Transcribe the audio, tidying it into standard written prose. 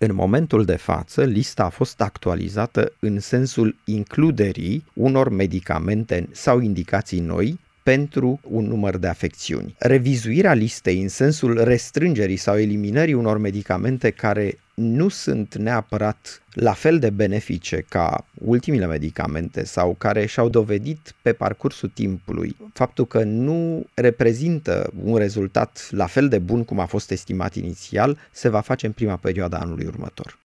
În momentul de față, lista a fost actualizată în sensul includerii unor medicamente sau indicații noi pentru un număr de afecțiuni. Revizuirea listei în sensul restrângerii sau eliminării unor medicamente care nu sunt neapărat la fel de benefice ca ultimile medicamente sau care și-au dovedit pe parcursul timpului faptul că nu reprezintă un rezultat la fel de bun cum a fost estimat inițial, se va face în prima perioadă a anului următor.